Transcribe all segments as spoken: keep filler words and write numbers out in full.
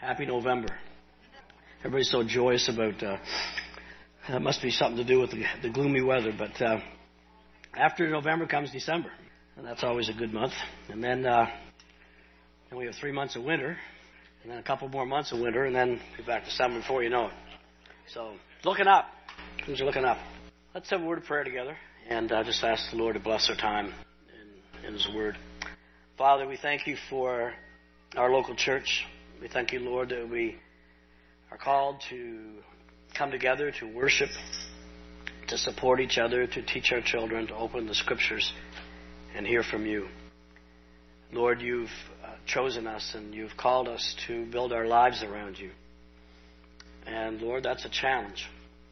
Happy November. Everybody's so joyous about, uh, that must be something to do with the, the gloomy weather, but uh, after November comes December, and that's always a good month. And then, uh, then we have three months of winter, and then a couple more months of winter, and then we're back to summer before you know it. So, looking up. Things are looking up. Let's have a word of prayer together, and uh, just ask the Lord to bless our time in, in His Word. Father, we thank You for our local church. We thank You, Lord, that we are called to come together to worship, to support each other, to teach our children, to open the Scriptures and hear from You. Lord, You've uh, chosen us and You've called us to build our lives around You. And Lord, that's a challenge.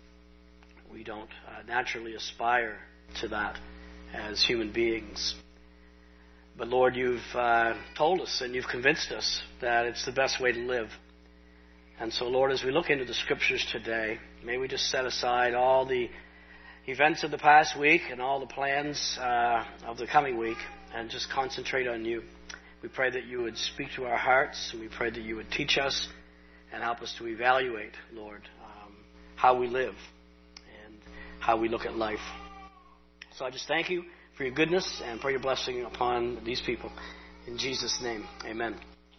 We don't uh, naturally aspire to that as human beings. But Lord, You've uh, told us and You've convinced us that it's the best way to live. And so, Lord, as we look into the Scriptures today, may we just set aside all the events of the past week and all the plans uh, of the coming week and just concentrate on You. We pray that You would speak to our hearts, and we pray that You would teach us and help us to evaluate, Lord, um, how we live and how we look at life. So I just thank You for Your goodness and for Your blessing upon these people. In Jesus' name, amen.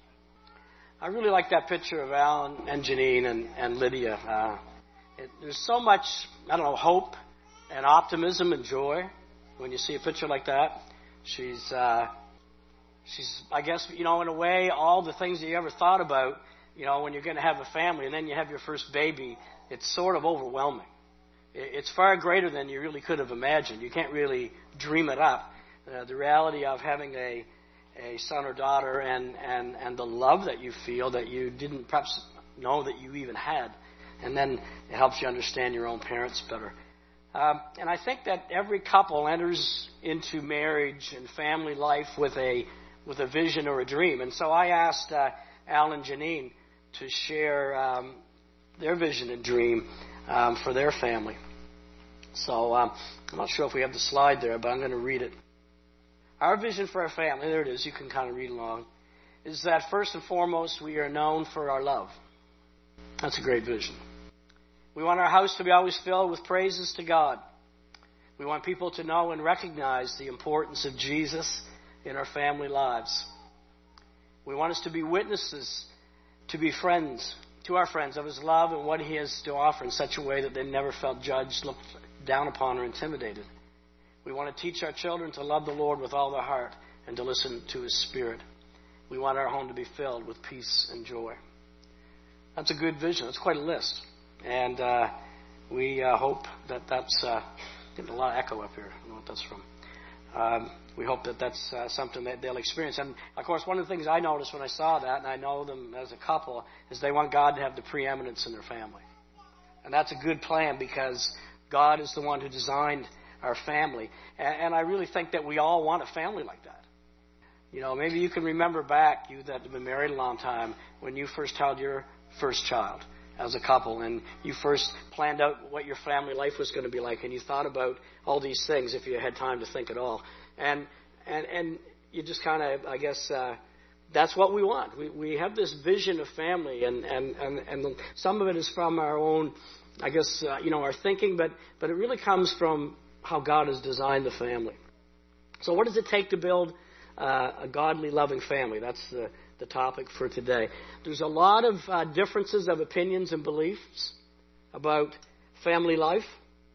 I really like that picture of Alan and Janine and, and Lydia. Uh, it, there's so much, I don't know, hope and optimism and joy when you see a picture like that. She's, uh, she's, I guess, you know, in a way, all the things that you ever thought about, you know, when you're going to have a family and then you have your first baby, it's sort of overwhelming. It's far greater than you really could have imagined. You can't really dream it up. Uh, the reality of having a a son or daughter and, and, and the love that you feel that you didn't perhaps know that you even had. And then it helps you understand your own parents better. Um, and I think that every couple enters into marriage and family life with a with a vision or a dream. And so I asked uh, Al and Janine to share um, their vision and dream um, for their family. So um, I'm not sure if we have the slide there, but I'm going to read it. Our vision for our family, there it is, you can kind of read along, is that first and foremost we are known for our love. That's a great vision. We want our house to be always filled with praises to God. We want people to know and recognize the importance of Jesus in our family lives. We want us to be witnesses, to be friends, to our friends of His love and what He has to offer in such a way that they never felt judged, looked down upon, or intimidated. We want to teach our children to love the Lord with all their heart and to listen to His Spirit. We want our home to be filled with peace and joy. That's a good vision. That's quite a list. And uh, we uh, hope that that's uh, getting a lot of echo up here. I don't know what that's from. Um, we hope that that's uh, something that they'll experience. And, of course, one of the things I noticed when I saw that, and I know them as a couple, is they want God to have the preeminence in their family. And that's a good plan because God is the one who designed our family. And, and I really think that we all want a family like that. You know, maybe you can remember back, you that have been married a long time, when you first had your first child as a couple and you first planned out what your family life was going to be like and you thought about all these things if you had time to think at all. And and, and you just kind of, I guess, uh, that's what we want. We we have this vision of family and, and, and, and some of it is from our own, I guess, uh, you know, our thinking, but, but it really comes from how God has designed the family. So what does it take to build uh, a godly, loving family? That's the, the topic for today. There's a lot of uh, differences of opinions and beliefs about family life.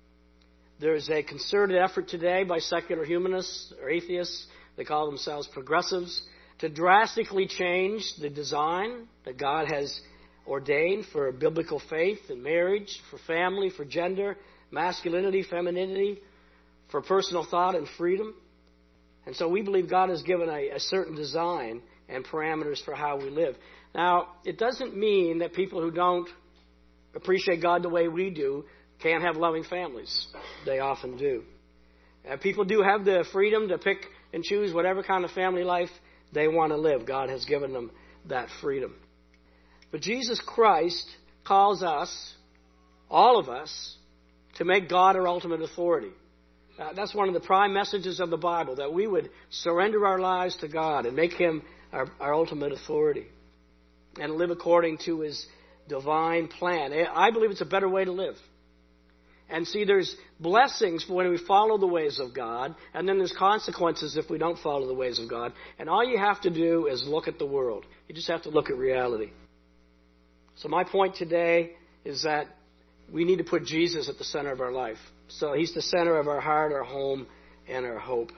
There's a concerted effort today by secular humanists or atheists, they call themselves progressives, to drastically change the design that God has ordained for biblical faith and marriage, for family, for gender, masculinity, femininity, for personal thought and freedom. And so we believe God has given a, a certain design and parameters for how we live. Now, it doesn't mean that people who don't appreciate God the way we do can't have loving families. They often do. And people do have the freedom to pick and choose whatever kind of family life they want to live. God has given them that freedom. But Jesus Christ calls us, all of us, to make God our ultimate authority. Uh, that's one of the prime messages of the Bible, that we would surrender our lives to God and make Him our, our ultimate authority. and live according to His divine plan. I believe it's a better way to live. And see, there's blessings when we follow the ways of God, and then there's consequences if we don't follow the ways of God. And all you have to do is look at the world. You just have to look at reality. So my point today is that we need to put Jesus at the center of our life. So He's the center of our heart, our home, and our hope.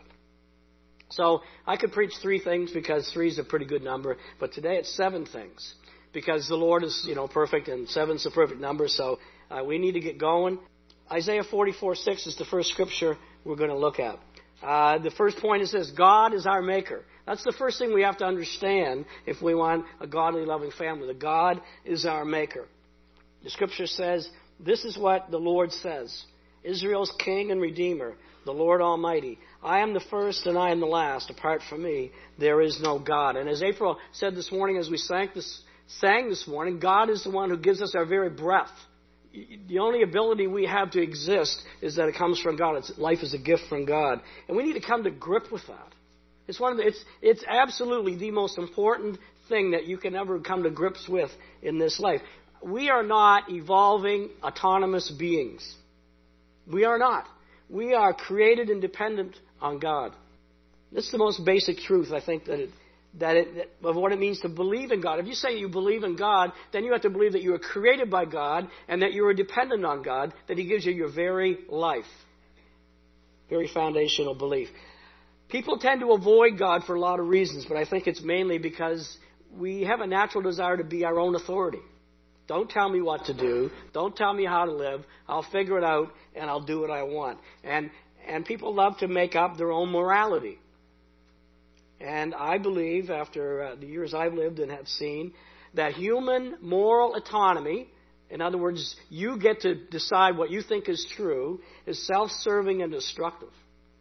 So I could preach three things because three is a pretty good number, but today it's seven things because the Lord is, you know, perfect and seven's the perfect number. So uh, we need to get going. Isaiah forty-four six is the first scripture we're going to look at. Uh, the first point is this: God is our maker. That's the first thing we have to understand if we want a godly, loving family. That God is our maker. The scripture says, this is what the Lord says: Israel's King and Redeemer, the Lord Almighty. I am the first and I am the last. Apart from me, there is no God. And as April said this morning, as we sang this, sang this morning, God is the one who gives us our very breath. The only ability we have to exist is that it comes from God. It's, life is a gift from God. And we need to come to grip with that. It's one of the, it's, it's absolutely the most important thing that you can ever come to grips with in this life. We are not evolving autonomous beings. We are not. We are created and dependent on God. This is the most basic truth, I think, that it, that it, that, of what it means to believe in God. If you say you believe in God, then you have to believe that you were created by God and that you are dependent on God, that He gives you your very life. Very foundational belief. People tend to avoid God for a lot of reasons, but I think it's mainly because we have a natural desire to be our own authority. Don't tell me what to do. Don't tell me how to live. I'll figure it out and I'll do what I want. And and people love to make up their own morality. And I believe, after uh, the years I've lived and have seen, that human moral autonomy, in other words, you get to decide what you think is true, is self-serving and destructive.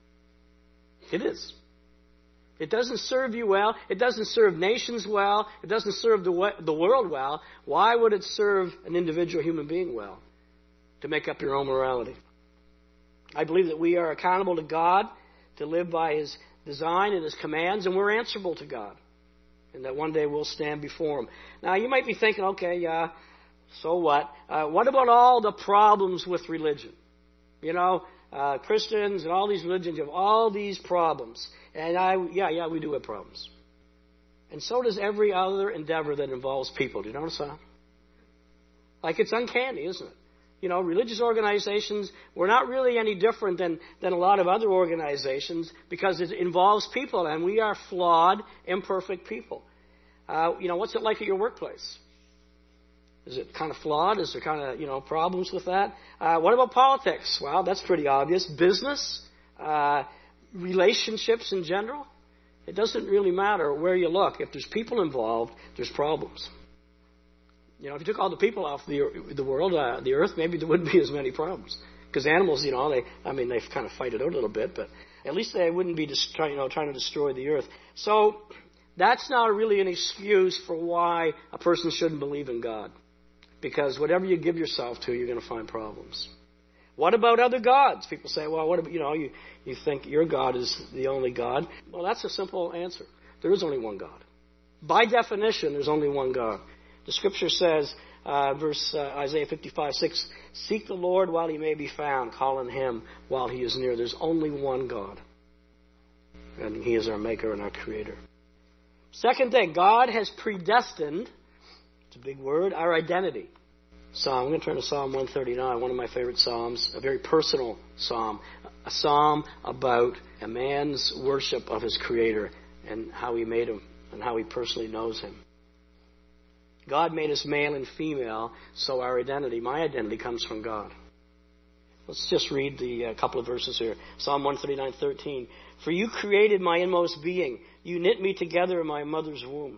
It is. It doesn't serve you well. It doesn't serve nations well. It doesn't serve the, the world well. Why would it serve an individual human being well? To make up your own morality. I believe that we are accountable to God to live by His design and His commands, and we're answerable to God. And that one day we'll stand before Him. Now, you might be thinking, okay, yeah, so what? Uh, what about all the problems with religion? You know, uh, Christians and all these religions have all these problems. And I, yeah, yeah, we do have problems. And so does every other endeavor that involves people. Do you notice that? Like, it's uncanny, isn't it? You know, religious organizations, we're not really any different than, than a lot of other organizations because it involves people, and we are flawed, imperfect people. Uh, you know, what's it like at your workplace? Is it kind of flawed? Is there kind of, you know, problems with that? Uh, what about politics? Well, that's pretty obvious. Business? Uh, relationships in general? It doesn't really matter where you look. If there's people involved, there's problems. You know, if you took all the people off the the world, uh, the earth, maybe there wouldn't be as many problems. Because animals, you know, they, I mean, they kind of fight it out a little bit, but at least they wouldn't be just trying, you know, trying to destroy the earth. So that's not really an excuse for why a person shouldn't believe in God. Because whatever you give yourself to, you're going to find problems. What about other gods? People say, well, what about, you know, you, you think your God is the only God. Well, that's a simple answer. There is only one God. By definition, there's only one God. The scripture says, uh, verse uh, Isaiah fifty-five six, seek the Lord while He may be found, call on Him while He is near. There's only one God. And He is our maker and our creator. Second thing, God has predestined, it's a big word, our identity. Psalm, I'm going to turn to Psalm one thirty-nine, one of my favorite psalms, a very personal psalm, a psalm about a man's worship of his Creator and how He made him and how he personally knows Him. God made us male and female, so our identity, my identity, comes from God. Let's just read the uh, couple of verses here. Psalm one thirty-nine thirteen. For You created my inmost being. You knit me together in my mother's womb.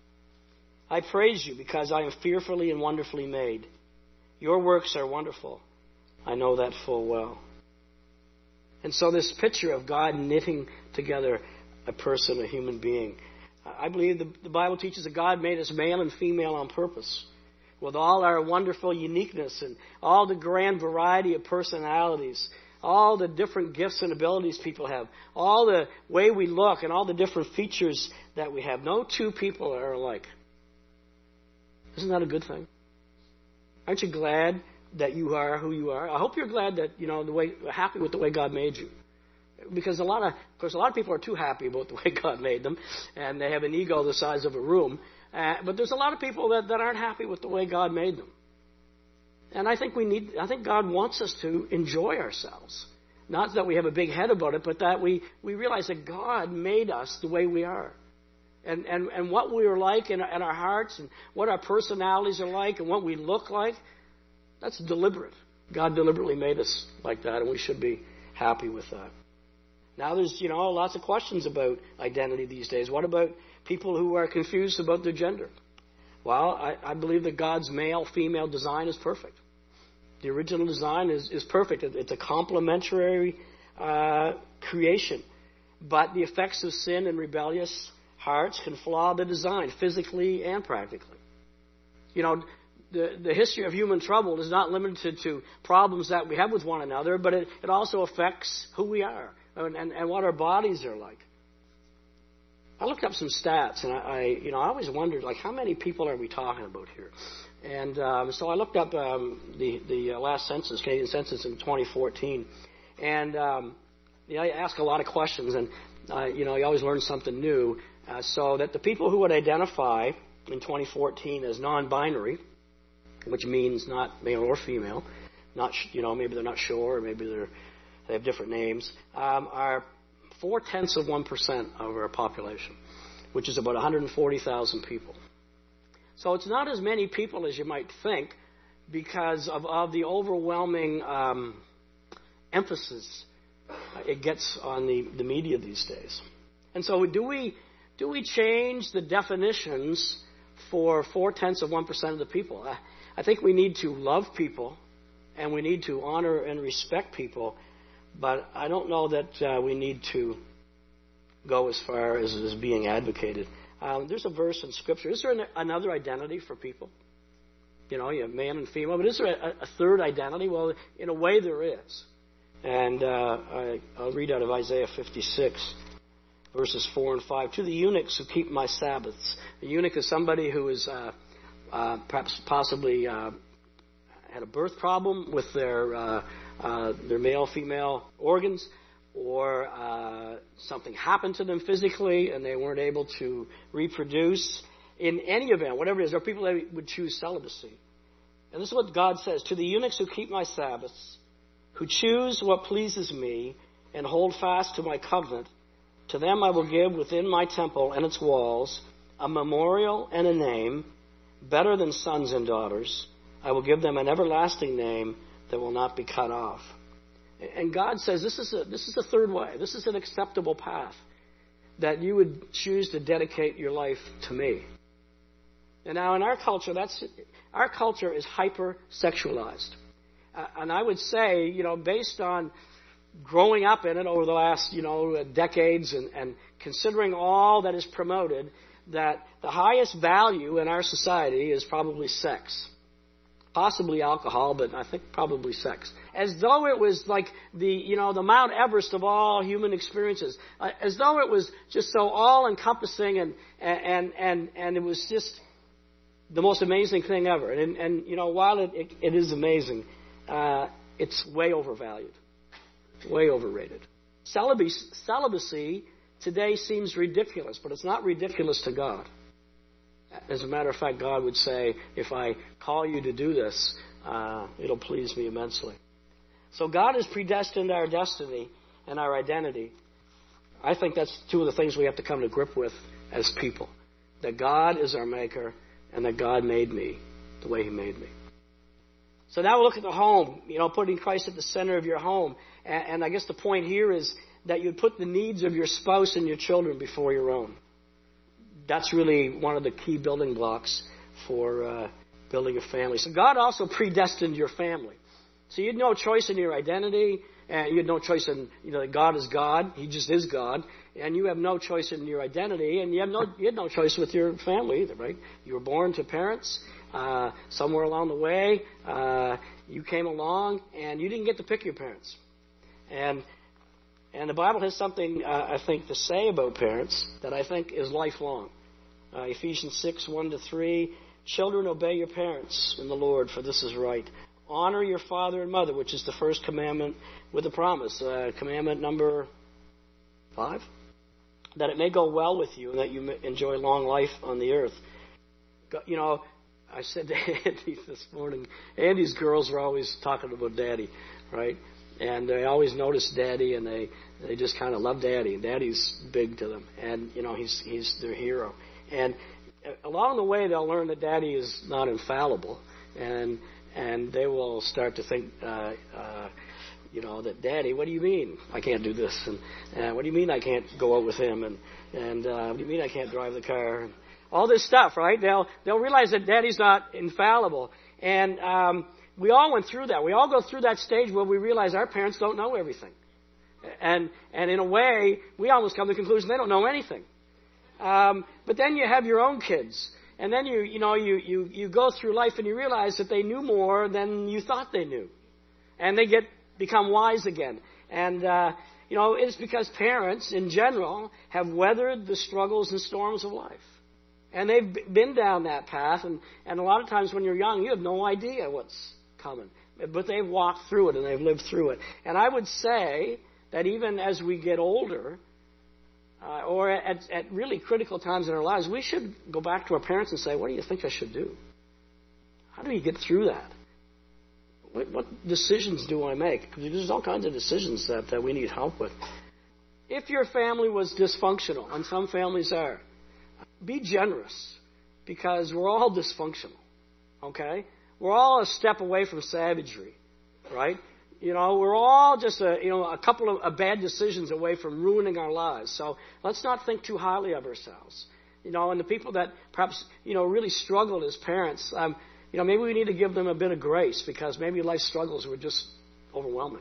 I praise You because I am fearfully and wonderfully made. Your works are wonderful. I know that full well. And so this picture of God knitting together a person, a human being, I believe the, the Bible teaches that God made us male and female on purpose, with all our wonderful uniqueness and all the grand variety of personalities, all the different gifts and abilities people have, all the way we look and all the different features that we have. No two people are alike. Isn't that a good thing? Aren't you glad that you are who you are? I hope you're glad that, you know, the way, happy with the way God made you. Because a lot of, of course, a lot of people are too happy about the way God made them, and they have an ego the size of a room. Uh, but there's a lot of people that, that aren't happy with the way God made them. And I think we need, I think God wants us to enjoy ourselves. Not that we have a big head about it, but that we, we realize that God made us the way we are. And, and, and what we are like in, in our hearts, and what our personalities are like, and what we look like, that's deliberate. God deliberately made us like that, and we should be happy with that. Now there's, you know, lots of questions about identity these days. What about people who are confused about their gender? Well, I, I believe that God's male-female design is perfect. The original design is, is perfect. It's a complementary uh, creation. But the effects of sin and rebellious hearts can flaw the design physically and practically. You know, the, the history of human trouble is not limited to problems that we have with one another, but it, it also affects who we are and, and, and what our bodies are like. I looked up some stats, and I, I, you know, I always wondered, like, how many people are we talking about here? And um, so I looked up um, the the uh, last census, Canadian census in twenty fourteen, and um, you know, I ask a lot of questions, and uh, you know, you always learn something new. Uh, so that the people who would identify in twenty fourteen as non-binary, which means not male or female, not you know, maybe they're not sure, or maybe they're they have different names, um, are four tenths of one percent of our population, which is about one hundred forty thousand people. So it's not as many people as you might think because of, of the overwhelming um, emphasis it gets on the, the media these days. And so do we do we change the definitions for four-tenths of one percent of the people? I, I think we need to love people and we need to honor and respect people, but I don't know that uh, we need to go as far as is being advocated. Um, there's a verse in Scripture. Is there an, another identity for people? You know, you have man and female, but is there a, a third identity? Well, in a way there is. And uh, I, I'll read out of Isaiah fifty-six, verses four and five. To the eunuchs who keep my Sabbaths. A eunuch is somebody who is uh, uh, perhaps possibly uh, had a birth problem with their uh, uh, their male-female organs, or uh, something happened to them physically and they weren't able to reproduce. In any event, whatever it is, there are people that would choose celibacy. And this is what God says. To the eunuchs who keep my Sabbaths, who choose what pleases me and hold fast to my covenant, to them I will give within my temple and its walls a memorial and a name better than sons and daughters. I will give them an everlasting name that will not be cut off. And God says this is a, this is a third way. This is an acceptable path, that you would choose to dedicate your life to me. And now in our culture, that's our culture is hyper-sexualized. Uh, and I would say, you know, based on growing up in it over the last, you know, decades and, and considering all that is promoted, that the highest value in our society is probably sex. Possibly alcohol, but I think probably sex. As though it was like the, you know, the Mount Everest of all human experiences. Uh, as though it was just so all-encompassing and, and, and, and it was just the most amazing thing ever. And, and you know, while it, it, it is amazing, uh, it's way overvalued. It's way overrated. Celibacy, celibacy today seems ridiculous, but it's not ridiculous to God. As a matter of fact, God would say, if I call you to do this, uh, it'll please me immensely. So God has predestined our destiny and our identity. I think that's two of the things we have to come to grip with as people. That God is our maker and that God made me the way He made me. So now we'll look at the home, you know, putting Christ at the center of your home. And, and I guess the point here is that you put the needs of your spouse and your children before your own. That's really one of the key building blocks for uh, building a family. So God also predestined your family. So you had no choice in your identity, and you had no choice in, you know, that God is God. He just is God. And you have no choice in your identity, and you have no you had no choice with your family either, right? You were born to parents. Uh, somewhere along the way, uh, you came along, and you didn't get to pick your parents. And And the Bible has something, uh, I think, to say about parents that I think is lifelong. Uh, Ephesians six, one to three, Children, obey your parents in the Lord, for this is right. Honor your father and mother, which is the first commandment with a promise. Uh, commandment number five. That it may go well with you and that you may enjoy long life on the earth. You know, I said to Andy this morning, Andy's girls were always talking about Daddy, right? And they always notice Daddy, and they, they just kind of love Daddy. Daddy's big to them. And, you know, he's he's their hero. And along the way, they'll learn that Daddy is not infallible. And and they will start to think, uh, uh, you know, that Daddy, what do you mean I can't do this? And uh, what do you mean I can't go out with him? And, and uh, what do you mean I can't drive the car? And all this stuff, right? They'll they'll realize that Daddy's not infallible. And um, we all went through that. We all go through that stage where we realize our parents don't know everything. And and in a way, we almost come to the conclusion they don't know anything. Um, but then you have your own kids. And then you you know, you, you, you go through life and you realize that they knew more than you thought they knew. And they get become wise again. And, uh, you know, it's because parents, in general, have weathered the struggles and storms of life. And they've been down that path. And, and a lot of times when you're young, you have no idea what's coming. But they've walked through it and they've lived through it. And I would say that even as we get older, uh, or at, at really critical times in our lives, we should go back to our parents and say, what do you think I should do? How do you get through that? What, what decisions do I make? Because there's all kinds of decisions that, that we need help with. If your family was dysfunctional, and some families are, be generous, because we're all dysfunctional, okay? We're all a step away from savagery, right? You know, we're all just a, you know, a couple of, of bad decisions away from ruining our lives. So let's not think too highly of ourselves. You know, and the people that perhaps, you know, really struggled as parents, um, you know, maybe we need to give them a bit of grace because maybe life struggles were just overwhelming.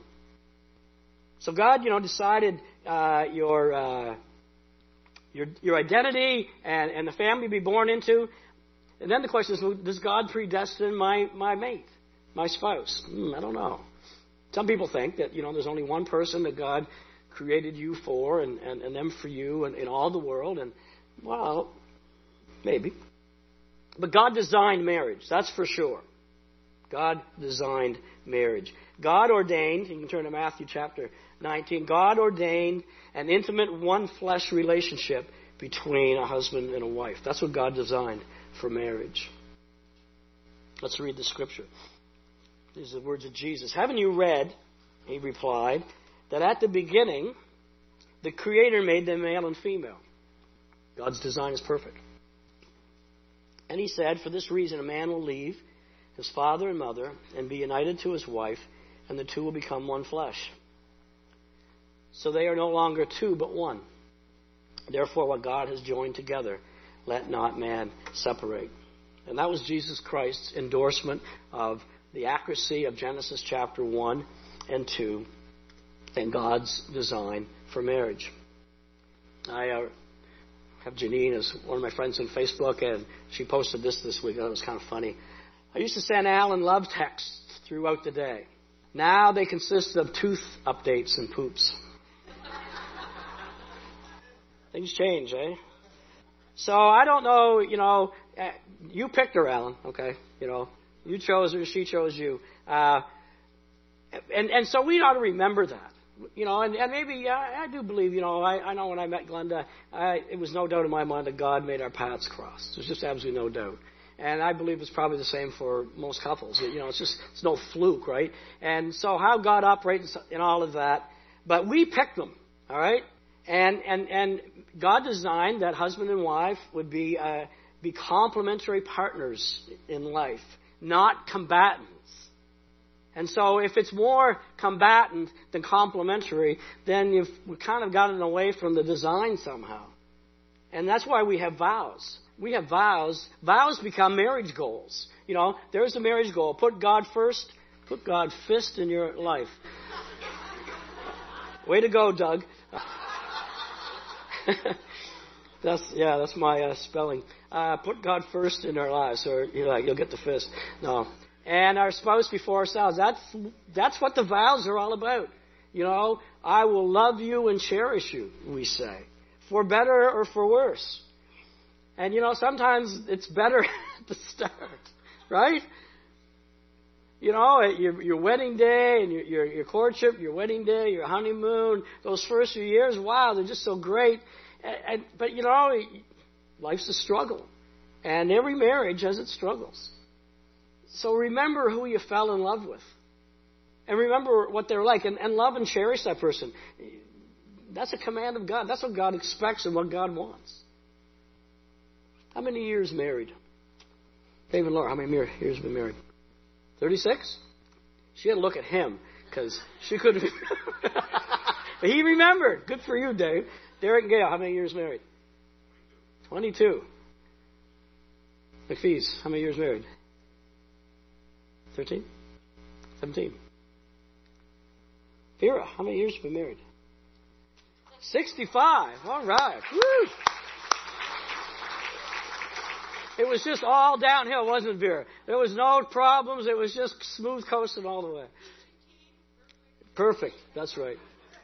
So God, you know, decided uh, your, uh, your your identity and, and the family to be born into. And then the question is, well, does God predestine my, my mate, my spouse? Hmm, I don't know. Some people think that, you know, there's only one person that God created you for and, and, and them for you and in all the world. And, well, maybe. But God designed marriage, that's for sure. God designed marriage. God ordained, you can turn to Matthew chapter nineteen, God ordained an intimate one-flesh relationship between a husband and a wife. That's what God designed for marriage. Let's read the scripture. These are the words of Jesus. Haven't you read, he replied, that at the beginning the Creator made them male and female? God's design is perfect. And he said, for this reason a man will leave his father and mother and be united to his wife, and the two will become one flesh. So they are no longer two, but one. Therefore, what God has joined together, let not man separate. And that was Jesus Christ's endorsement of the accuracy of Genesis chapter one and two and God's design for marriage. I uh, have Janine as one of my friends on Facebook, and she posted this this week. I thought it was kind of funny. I used to send Alan love texts throughout the day. Now they consist of tooth updates and poops. Things change, eh? So I don't know, you know, uh, you picked her, Alan, okay? You know, you chose her, she chose you. Uh, and, and so we ought to remember that. You know, and, and maybe, yeah, I do believe, you know, I, I know when I met Glenda, I, it was no doubt in my mind that God made our paths cross. There's just absolutely no doubt. And I believe it's probably the same for most couples. You know, it's just, it's no fluke, right? And so how God operates in all of that. But we picked them, all right? And and and God designed that husband and wife would be uh, be complementary partners in life, not combatants. And so if it's more combatant than complementary, then you've we've kind of gotten away from the design somehow. And that's why we have vows. We have vows. Vows become marriage goals. You know, there's a marriage goal. Put God first. Put God fist in your life. Way to go, Doug. that's yeah, that's my uh, spelling. Uh, put God first in our lives, or you know, you'll get the fist. No, and our spouse before ourselves. That's that's what the vows are all about. You know, I will love you and cherish you. We say, for better or for worse. And, you know, sometimes it's better to start, right? You know, your, your wedding day and your, your, your courtship, your wedding day, your honeymoon, those first few years, wow, they're just so great. And, and, but, you know, life's a struggle. And every marriage has its struggles. So remember who you fell in love with. And remember what they're like. And, and love and cherish that person. That's a command of God. That's what God expects and what God wants. How many years married? David and Laura, how many years have been married? thirty-six? She had to look at him because she couldn't. But he remembered. Good for you, Dave. Derek and Gail, how many years married? twenty-two. McPhee's, how many years married? thirteen? seventeen. Vera, how many years have you been married? sixty-five. All right. Woo! It was just all downhill, wasn't it, Vera? There was no problems. It was just smooth coasting all the way. Perfect. That's right.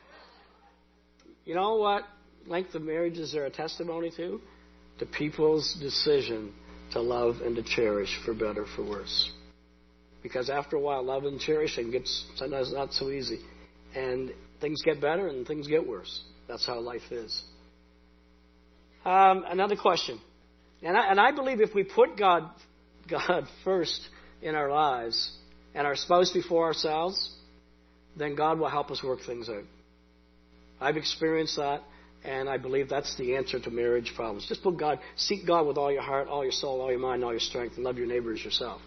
You know what length of marriages are a testimony to? To people's decision to love and to cherish, for better, for worse. Because after a while, love and cherishing gets sometimes not so easy. And things get better and things get worse. That's how life is. Um, another question. And I, and I believe if we put God, God first in our lives and our spouse before ourselves, then God will help us work things out. I've experienced that, and I believe that's the answer to marriage problems. Just put God, seek God with all your heart, all your soul, all your mind, all your strength, and love your neighbor as yourself.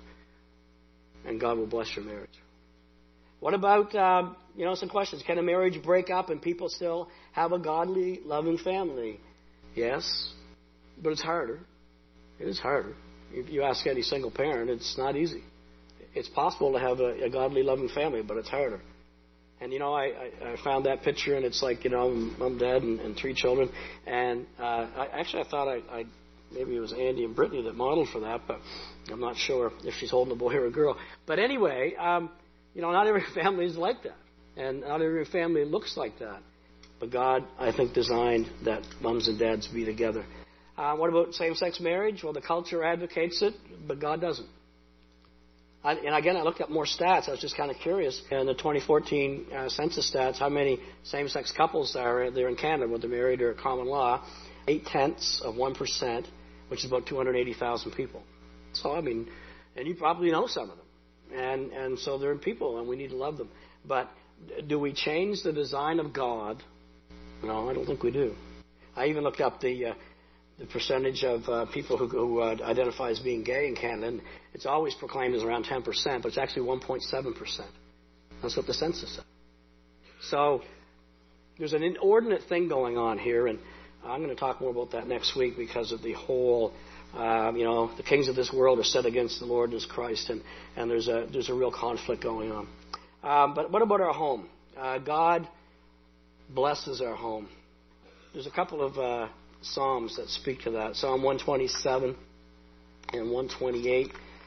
And God will bless your marriage. What about, um, you know, some questions. Can a marriage break up and people still have a godly, loving family? Yes, but it's harder. It is harder. If you ask any single parent, it's not easy. It's possible to have a, a godly, loving family, but it's harder. And, you know, I, I, I found that picture, and it's like, you know, mom, dad, and, and three children. And uh, I, actually, I thought I, I maybe it was Andy and Brittany that modeled for that, but I'm not sure if she's holding a boy or a girl. But anyway, um, you know, not every family is like that. And not every family looks like that. But God, I think, designed that moms and dads be together. Uh, what about same-sex marriage? Well, the culture advocates it, but God doesn't. I, and again, I looked up more stats. I was just kind of curious. In the twenty fourteen uh, census stats, how many same-sex couples are there in Canada, whether married or common law? Eight-tenths of one percent, which is about two hundred eighty thousand people. So, I mean, and you probably know some of them. And, and so they're people, and we need to love them. But do we change the design of God? No, I don't think we do. I even looked up the... Uh, the percentage of uh, people who, who uh, identify as being gay in Canada, and it's always proclaimed as around ten percent, but it's actually one point seven percent. That's what the census said. So there's an inordinate thing going on here, and I'm going to talk more about that next week because of the whole, uh, you know, the kings of this world are set against the Lord and His Christ, and, and there's a there's a real conflict going on. Um, but what about our home? Uh, God blesses our home. There's a couple of... Uh, Psalms that speak to that. Psalm one twenty-seven and one twenty-eight.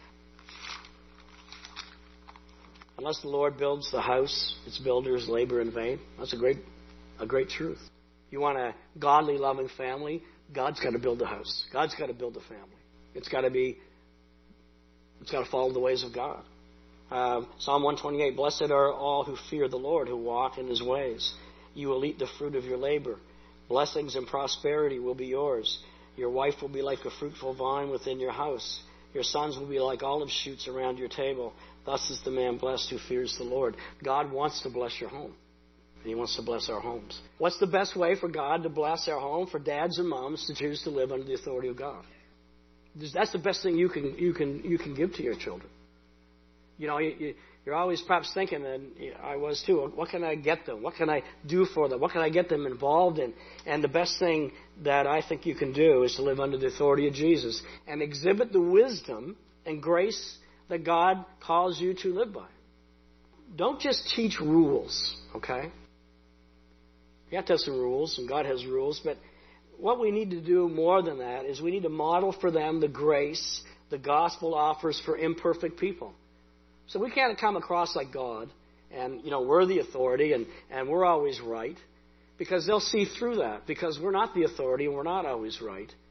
Unless the Lord builds the house, its builders labor in vain. That's a great, a great truth. You want a godly, loving family? God's got to build the house. God's got to build the family. It's got to be. It's got to follow the ways of God. Um, Psalm one twenty-eight. Blessed are all who fear the Lord, who walk in His ways. You will eat the fruit of your labor. Blessings and prosperity will be yours. Your wife will be like a fruitful vine within your house. Your sons will be like olive shoots around your table. Thus is the man blessed who fears the Lord. God wants to bless your home. And He wants to bless our homes. What's the best way for God to bless our home? For dads and moms to choose to live under the authority of God. That's the best thing you can you can you can give to your children. You know, you, you, you're always perhaps thinking, and I was too, what can I get them? What can I do for them? What can I get them involved in? And the best thing that I think you can do is to live under the authority of Jesus and exhibit the wisdom and grace that God calls you to live by. Don't just teach rules, okay? You have to have some rules, and God has rules, but what we need to do more than that is we need to model for them the grace the gospel offers for imperfect people. So we can't come across like God and, you know, we're the authority and, and we're always right, because they'll see through that, because we're not the authority and we're not always right.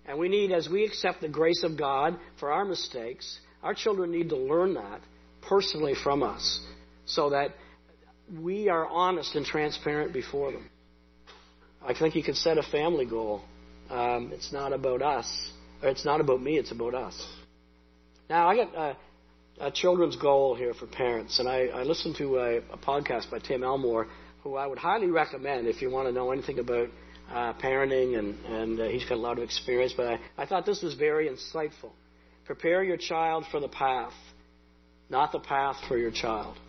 And we need, as we accept the grace of God for our mistakes, our children need to learn that personally from us so that we are honest and transparent before them. I think you could set a family goal. Um, it's not about us, or it's not about me, it's about us. Now, I got a, a children's goal here for parents, and I, I listened to a, a podcast by Tim Elmore, who I would highly recommend if you want to know anything about uh, parenting, and, and uh, he's got a lot of experience, but I, I thought this was very insightful. Prepare your child for the path, not the path for your child.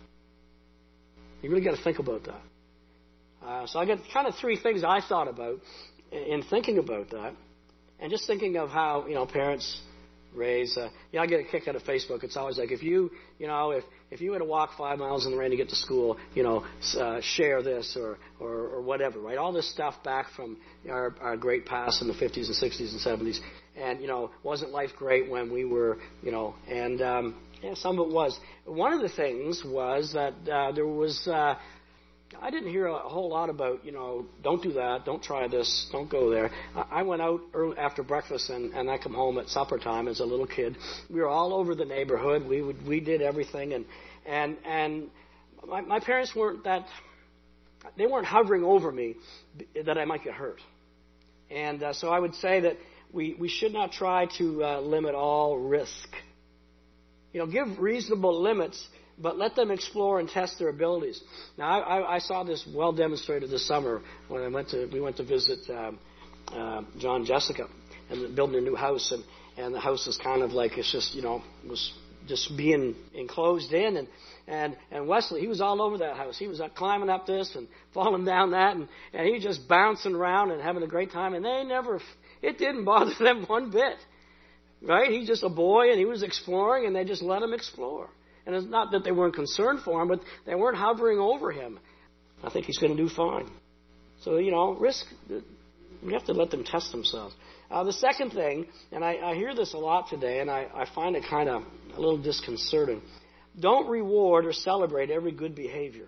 You really got to think about that. Uh, so I got kind of three things I thought about in thinking about that, and just thinking of how, you know, parents raise. Uh, you know, I get a kick out of Facebook. It's always like, if you, you know, if if you had to walk five miles in the rain to get to school, you know, uh, share this or, or or whatever, right? All this stuff back from our our great past in the fifties and sixties and seventies, and you know, wasn't life great when we were, you know, and um, yeah, some of it was. One of the things was that uh, there was. Uh, I didn't hear a whole lot about, you know, don't do that, don't try this, don't go there. I went out early after breakfast, and, and I come home at supper time as a little kid. We were all over the neighborhood. We would, we did everything, and and and my, my parents weren't that, they weren't hovering over me that I might get hurt. And uh, so I would say that we, we should not try to uh, limit all risk. You know, give reasonable limits, but let them explore and test their abilities. Now, I, I saw this well demonstrated this summer when I went to we went to visit um, uh, John and Jessica, and building their new house, and, and the house is kind of like, it's just, you know, was just being enclosed in, and and and Wesley, he was all over that house. He was up, climbing up this and falling down that, and and he was just bouncing around and having a great time. And they never, it didn't bother them one bit, right? He's just a boy, and he was exploring, and they just let him explore. And it's not that they weren't concerned for him, but they weren't hovering over him. I think he's going to do fine. So, you know, risk, we have to let them test themselves. Uh, the second thing, and I, I hear this a lot today, and I, I find it kind of a little disconcerting. Don't reward or celebrate every good behavior.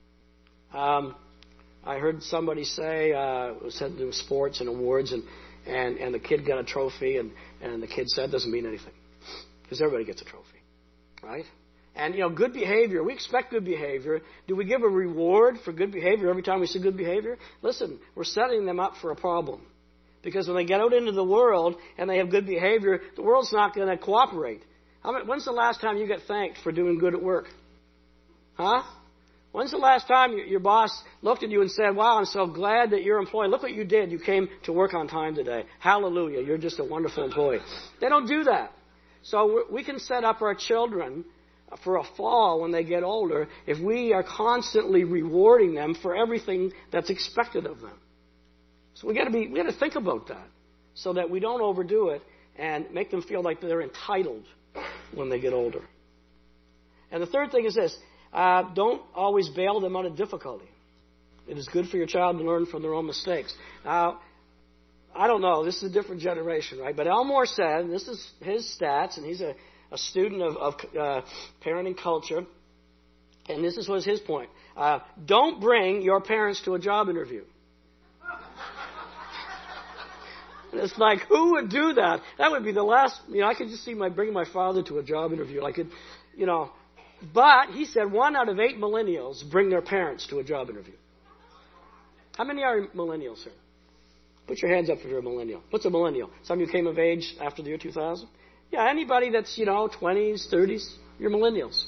Um, I heard somebody say, uh, it was said in sports and awards, and, and, and the kid got a trophy, and, and the kid said, doesn't mean anything. Because everybody gets a trophy, right? And, you know, good behavior, we expect good behavior. Do we give a reward for good behavior every time we see good behavior? Listen, we're setting them up for a problem. Because when they get out into the world and they have good behavior, the world's not going to cooperate. How many, when's the last time you got thanked for doing good at work? Huh? When's the last time your, your boss looked at you and said, wow, I'm so glad that you're employed. Look what you did. You came to work on time today. Hallelujah. You're just a wonderful employee. They don't do that. So we can set up our children for a fall when they get older if we are constantly rewarding them for everything that's expected of them. So we got to be we got to think about that so that we don't overdo it and make them feel like they're entitled when they get older. And the third thing is this: uh, don't always bail them out of difficulty. It is good for your child to learn from their own mistakes. Now, I don't know. This is a different generation, right? But Elmore said, and this is his stats, and he's a a student of, of uh, parenting culture, and this is, was his point. Uh, don't bring your parents to a job interview. And it's like, who would do that? That would be the last, you know, I could just see my bringing my father to a job interview. I could, you know. But he said one out of eight millennials bring their parents to a job interview. How many are millennials here? Put your hands up if you're a millennial. What's a millennial? Some of you came of age after the year two thousand? Yeah, anybody that's, you know, twenties, thirties, you're millennials.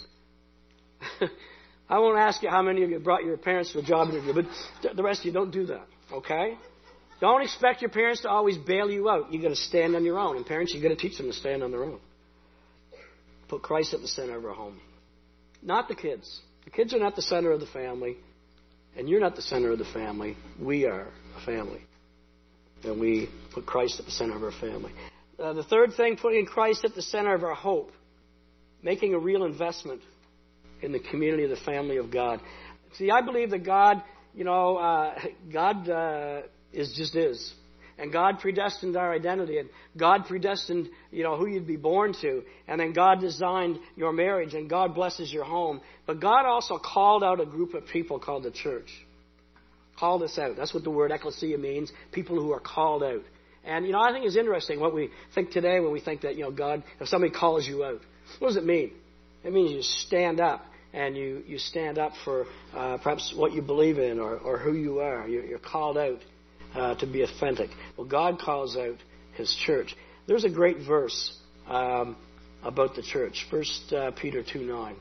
I won't ask you how many of you brought your parents to a job interview, but the rest of you, don't do that, okay? Don't expect your parents to always bail you out. You've got to stand on your own. And parents, you've got to teach them to stand on their own. Put Christ at the center of our home. Not the kids. The kids are not the center of the family, and you're not the center of the family. We are a family. And we put Christ at the center of our family. Uh, the third thing, putting Christ at the center of our hope. Making a real investment in the community of the family of God. See, I believe that God, you know, uh, God uh, is just is. And God predestined our identity. And God predestined, you know, who you'd be born to. And then God designed your marriage. And God blesses your home. But God also called out a group of people called the church. Called us out. That's what the word ecclesia means. People who are called out. And, you know, I think it's interesting what we think today when we think that, you know, God, if somebody calls you out, what does it mean? It means you stand up and you, you stand up for uh, perhaps what you believe in or, or who you are. You're, you're called out uh, to be authentic. Well, God calls out His church. There's a great verse um, about the church, First uh, Peter two nine.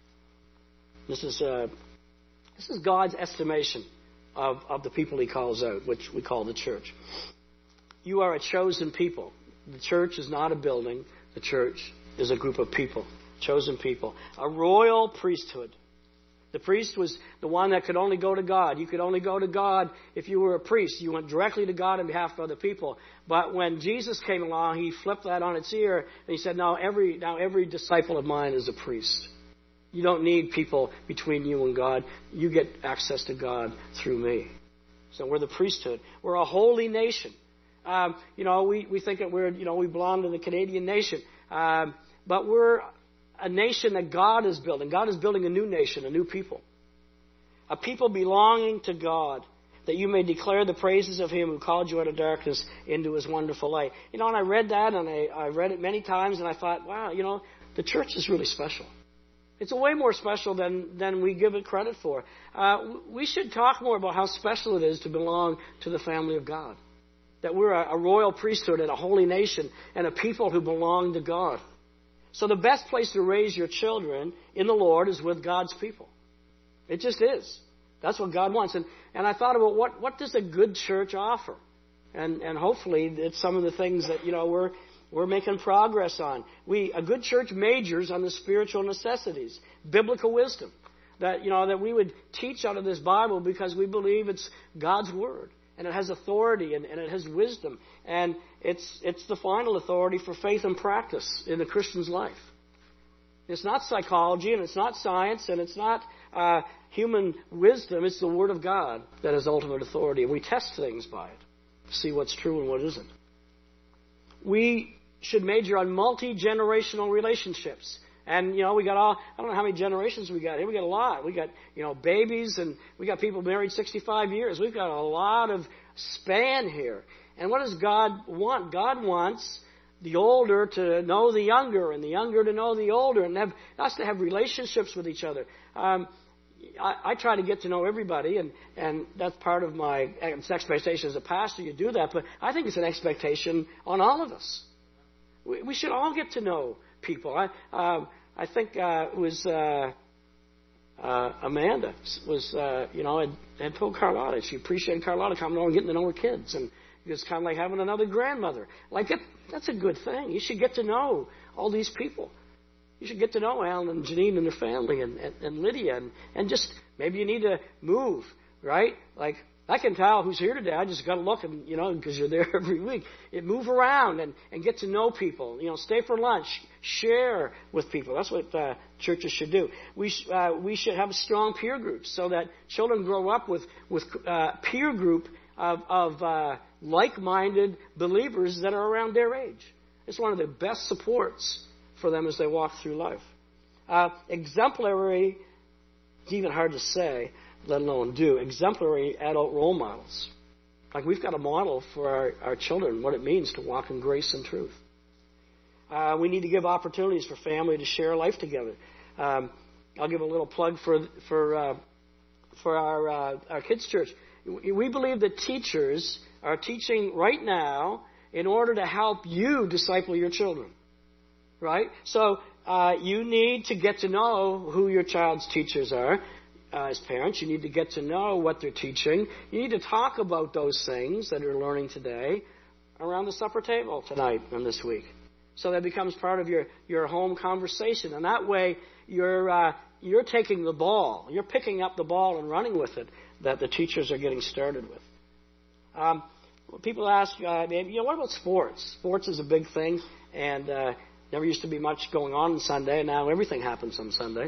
This is uh, this is God's estimation of, of the people He calls out, which we call the church. You are a chosen people. The church is not a building. The church is a group of people, chosen people. A royal priesthood. The priest was the one that could only go to God. You could only go to God if you were a priest. You went directly to God on behalf of other people. But when Jesus came along, He flipped that on its ear and He said, now every, now every disciple of mine is a priest. You don't need people between you and God. You get access to God through me. So we're the priesthood. We're a holy nation. Um, you know, we, we think that we're, you know, we belong to the Canadian nation. Um, but we're a nation that God is building. God is building a new nation, a new people. A people belonging to God, that you may declare the praises of Him who called you out of darkness into His wonderful light. You know, and I read that, and I, I read it many times, and I thought, wow, you know, the church is really special. It's way more special than, than we give it credit for. Uh, we should talk more about how special it is to belong to the family of God. That we're a, a royal priesthood and a holy nation and a people who belong to God. So the best place to raise your children in the Lord is with God's people. It just is. That's what God wants. And, and I thought about what, what does a good church offer? And, and hopefully it's some of the things that, you know, we're... We're making progress on. We a good church majors on the spiritual necessities, biblical wisdom, that you know that we would teach out of this Bible because we believe it's God's word and it has authority and, and it has wisdom and it's it's the final authority for faith and practice in the Christian's life. It's not psychology and it's not science and it's not uh, human wisdom. It's the Word of God that has ultimate authority, and we test things by it, see what's true and what isn't. We should major on multi-generational relationships. And, you know, we got all, I don't know how many generations we got here. We got a lot. We got, you know, babies, and we got people married sixty-five years. We've got a lot of span here. And what does God want? God wants the older to know the younger, and the younger to know the older, and have us to have relationships with each other. Um, I, I try to get to know everybody, and, and that's part of my expectation as a pastor. You do that, but I think it's an expectation on all of us. We, we should all get to know people. I, um, I think uh, it was uh, uh, Amanda was, uh, you know, had, had told Carlotta she appreciated Carlotta coming over and getting to know her kids, and it's kind of like having another grandmother. Like it, that's a good thing. You should get to know all these people. You should get to know Alan and Janine and their family and, and, and Lydia. And, and just maybe you need to move, right? Like, I can tell who's here today. I just got to look, and you know, because you're there every week. It move around and, and get to know people. You know, stay for lunch. Share with people. That's what uh, churches should do. We, sh- uh, we should have strong peer groups so that children grow up with, with uh, peer group of, of uh, like-minded believers that are around their age. It's one of the best supports for them as they walk through life. Uh, exemplary, it's even hard to say, let alone do, exemplary adult role models. Like we've got a model for our, our children, what it means to walk in grace and truth. Uh, we need to give opportunities for family to share life together. Um, I'll give a little plug for for uh, for our uh, our kids' church. We believe that teachers are teaching right now in order to help you disciple your children. Right? So uh, you need to get to know who your child's teachers are. Uh, as parents, you need to get to know what they're teaching. You need to talk about those things that you're learning today around the supper table tonight and this week. So that becomes part of your, your home conversation. And that way, you're uh, you're taking the ball. You're picking up the ball and running with it that the teachers are getting started with. Um, people ask, uh, you know, what about sports? Sports is a big thing, and uh, never used to be much going on on Sunday. Now everything happens on Sunday.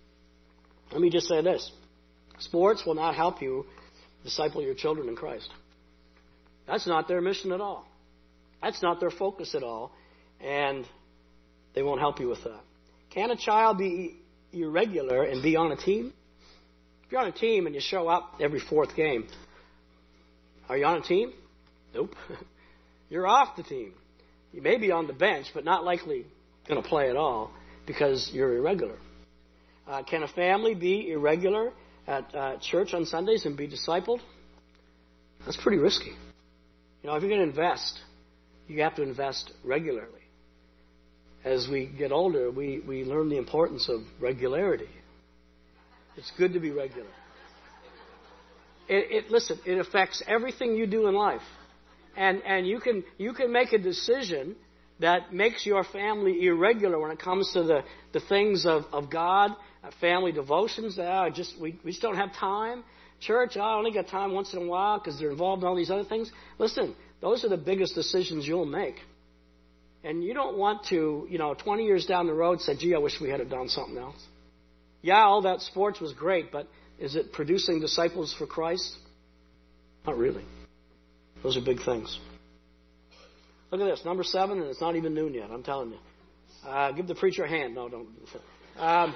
Let me just say this. Sports will not help you disciple your children in Christ. That's not their mission at all. That's not their focus at all. And they won't help you with that. Can a child be irregular and be on a team? If you're on a team and you show up every fourth game, are you on a team? Nope. you're off the team. You may be on the bench, but not likely going to play at all because you're irregular. Uh, can a family be irregular at uh, church on Sundays and be discipled? That's pretty risky. You know, if you're going to invest, you have to invest regularly. As we get older, we, we learn the importance of regularity. It's good to be regular. It, it listen, it affects everything you do in life. And and you can you can make a decision that makes your family irregular when it comes to the, the things of, of God, uh, family devotions. Uh, just we, we just don't have time. Church, I only got time once in a while because they're involved in all these other things. Listen, those are the biggest decisions you'll make. And you don't want to, you know, twenty years down the road say, gee, I wish we had done something else. Yeah, all that sports was great, but is it producing disciples for Christ? Not really. Those are big things. Look at this, number seven, and it's not even noon yet, I'm telling you. Uh, give the preacher a hand. No, don't. Um,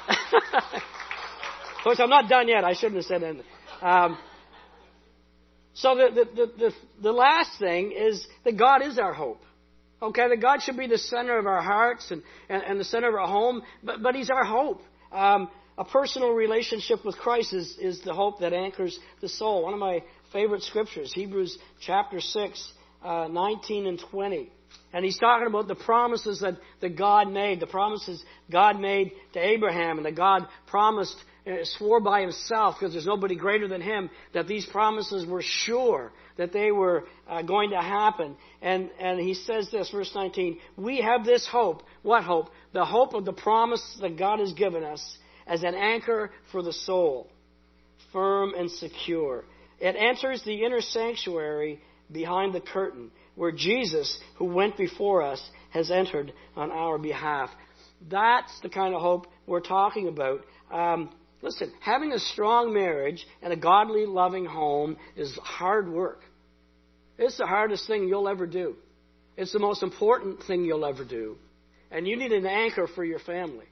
of course, I'm not done yet. I shouldn't have said anything. Um, so the, the, the, the, the last thing is that God is our hope. Okay, that God should be the center of our hearts and, and, and the center of our home, but, but He's our hope. Um, a personal relationship with Christ is, is the hope that anchors the soul. One of my favorite scriptures, Hebrews chapter six, uh, nineteen and twenty. And he's talking about the promises that, that God made, the promises God made to Abraham, and that God promised, uh, swore by Himself, because there's nobody greater than Him, that these promises were sure, that they were uh, going to happen. And, and he says this, verse nineteen, we have this hope. What hope? The hope of the promise that God has given us as an anchor for the soul, firm and secure. It enters the inner sanctuary behind the curtain, where Jesus, who went before us, has entered on our behalf. That's the kind of hope we're talking about. Um, listen, having a strong marriage and a godly, loving home is hard work. It's the hardest thing you'll ever do. It's the most important thing you'll ever do. And you need an anchor for your family.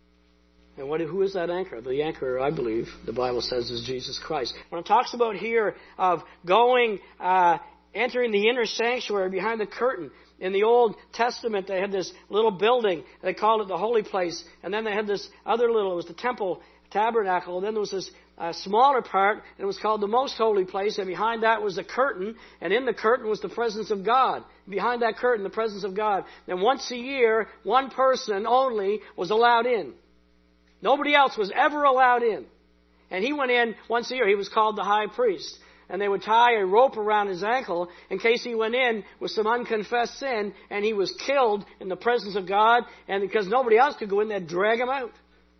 And what, who is that anchor? The anchor, I believe, the Bible says, is Jesus Christ. When it talks about here of going, uh, entering the inner sanctuary behind the curtain, in the Old Testament they had this little building, they called it the holy place, and then they had this other little, it was the temple tabernacle, and then there was this uh, smaller part, and it was called the most holy place, and behind that was the curtain, and in the curtain was the presence of God. Behind that curtain, the presence of God. And once a year, one person only was allowed in. Nobody else was ever allowed in. And he went in once a year. He was called the high priest. And they would tie a rope around his ankle in case he went in with some unconfessed sin and he was killed in the presence of God. And because nobody else could go in, they'd drag him out.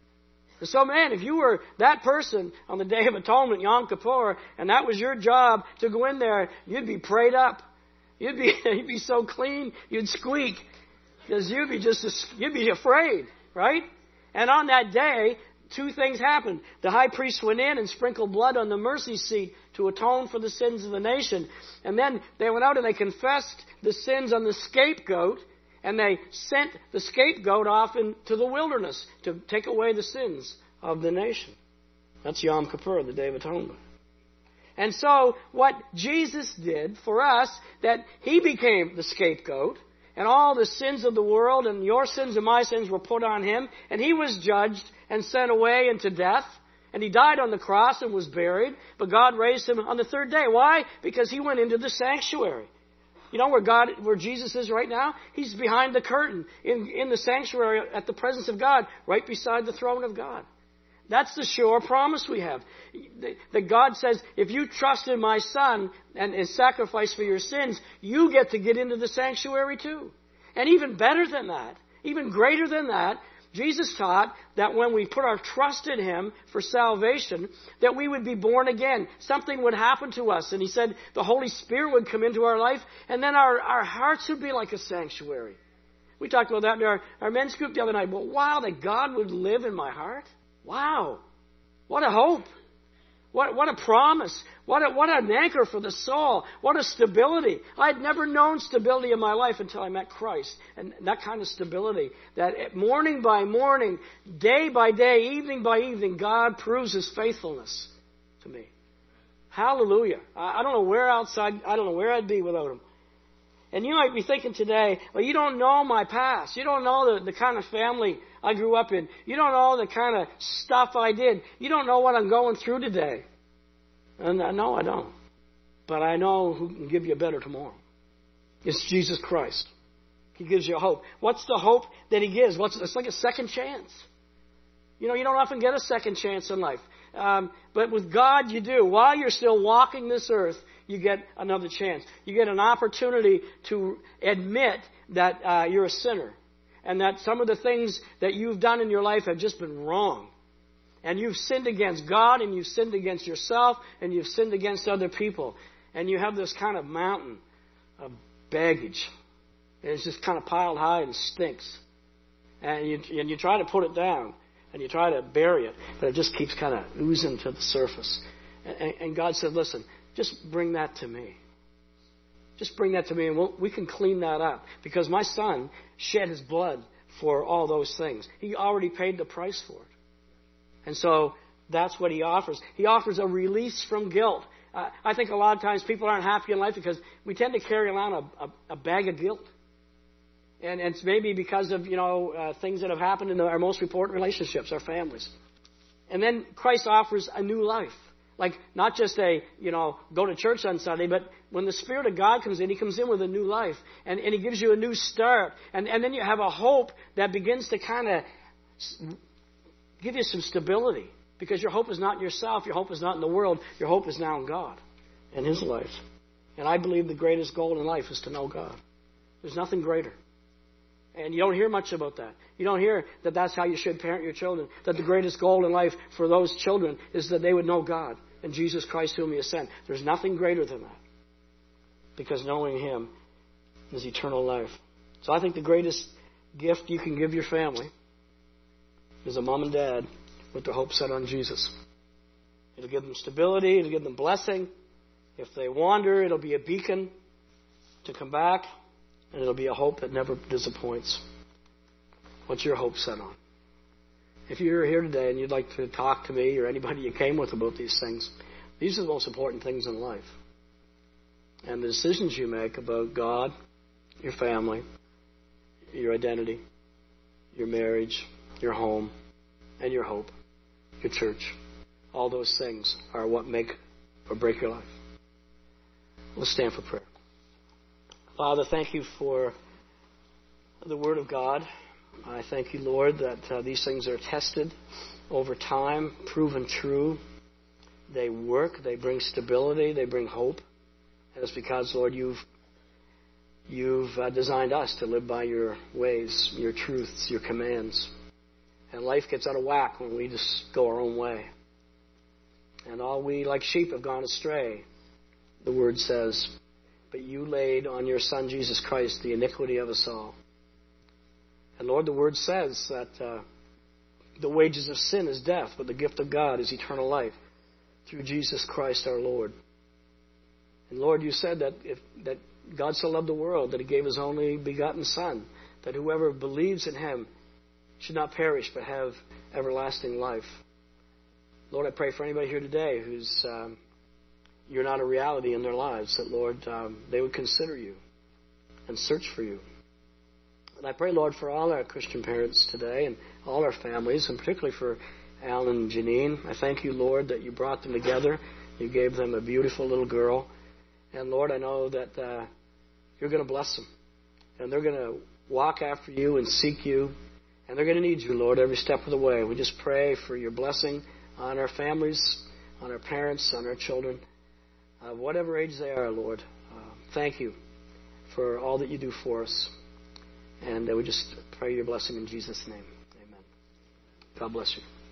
And so, man, if you were that person on the Day of Atonement, Yom Kippur, and that was your job to go in there, you'd be prayed up. You'd be, you'd be so clean, you'd squeak. Because you'd be just, you'd be afraid, right? And on that day, two things happened. The high priest went in and sprinkled blood on the mercy seat to atone for the sins of the nation. And then they went out and they confessed the sins on the scapegoat. And they sent the scapegoat off into the wilderness to take away the sins of the nation. That's Yom Kippur, the Day of Atonement. And so what Jesus did for us, that He became the scapegoat. And all the sins of the world and your sins and my sins were put on Him. And He was judged and sent away into death. And He died on the cross and was buried. But God raised Him on the third day. Why? Because He went into the sanctuary. You know where God, where Jesus is right now? He's behind the curtain in, in the sanctuary at the presence of God, right beside the throne of God. That's the sure promise we have. That God says, if you trust in my Son and His sacrifice for your sins, you get to get into the sanctuary too. And even better than that, even greater than that, Jesus taught that when we put our trust in Him for salvation, that we would be born again. Something would happen to us. And He said the Holy Spirit would come into our life, and then our, our hearts would be like a sanctuary. We talked about that in our, our men's group the other night. Well, wow, that God would live in my heart. Wow. What a hope. What, what a promise. What, a, what an anchor for the soul. What a stability. I had never known stability in my life until I met Christ. And that kind of stability. That morning by morning, day by day, evening by evening, God proves His faithfulness to me. Hallelujah. I, I don't know where outside, I don't know where I'd be without Him. And you might be thinking today, well, you don't know my past. You don't know the, the kind of family I grew up in. You don't know the kind of stuff I did. You don't know what I'm going through today. And uh, no, I don't. But I know who can give you a better tomorrow. It's Jesus Christ. He gives you hope. What's the hope that He gives? What's, it's like a second chance. You know, you don't often get a second chance in life. Um, but with God, you do. While you're still walking this earth, you get another chance. You get an opportunity to admit that uh, you're a sinner and that some of the things that you've done in your life have just been wrong. And you've sinned against God, and you've sinned against yourself, and you've sinned against other people. And you have this kind of mountain of baggage. And it's just kind of piled high and stinks. And you, and you try to put it down, and you try to bury it, but it just keeps kind of oozing to the surface. And, and God said, listen, just bring that to me. Just bring that to me, and we'll, we can clean that up. Because my Son shed His blood for all those things. He already paid the price for it. And so that's what He offers. He offers a release from guilt. Uh, I think a lot of times people aren't happy in life because we tend to carry around a, a, a bag of guilt. And, and it's maybe because of, you know, uh, things that have happened in our most important relationships, our families. And then Christ offers a new life. Like, not just a, you know, go to church on Sunday, but when the Spirit of God comes in, He comes in with a new life. And, and He gives you a new start. And, and then you have a hope that begins to kind of give you some stability. Because your hope is not in yourself. Your hope is not in the world. Your hope is now in God and His life. And I believe the greatest goal in life is to know God. There's nothing greater. And you don't hear much about that. You don't hear that that's how you should parent your children. That the greatest goal in life for those children is that they would know God and Jesus Christ whom He has sent. There's nothing greater than that. Because knowing Him is eternal life. So I think the greatest gift you can give your family is a mom and dad with their hope set on Jesus. It'll give them stability. It'll give them blessing. If they wander, it'll be a beacon to come back. And it'll be a hope that never disappoints. What's your hope set on? If you're here today and you'd like to talk to me or anybody you came with about these things, these are the most important things in life. And the decisions you make about God, your family, your identity, your marriage, your home, and your hope, your church, all those things are what make or break your life. Let's stand for prayer. Father, thank You for the Word of God. I thank You, Lord, that uh, these things are tested over time, proven true. They work. They bring stability. They bring hope. And it's because, Lord, You've You've uh, designed us to live by Your ways, Your truths, Your commands. And life gets out of whack when we just go our own way. And all we, like sheep, have gone astray, the Word says. But You laid on Your Son, Jesus Christ, the iniquity of us all. And Lord, the Word says that uh, the wages of sin is death, but the gift of God is eternal life through Jesus Christ our Lord. And Lord, You said that if that God so loved the world that He gave His only begotten Son, that whoever believes in Him should not perish but have everlasting life. Lord, I pray for anybody here today who's um, You're not a reality in their lives, that, Lord, um, they would consider You and search for You. And I pray, Lord, for all our Christian parents today and all our families, and particularly for Alan and Janine. I thank You, Lord, that You brought them together. You gave them a beautiful little girl. And, Lord, I know that uh, You're going to bless them. And they're going to walk after You and seek You. And they're going to need You, Lord, every step of the way. We just pray for Your blessing on our families, on our parents, on our children. Uh, whatever age they are, Lord, uh, thank You for all that You do for us. And uh, we just pray Your blessing in Jesus' name. Amen. God bless you.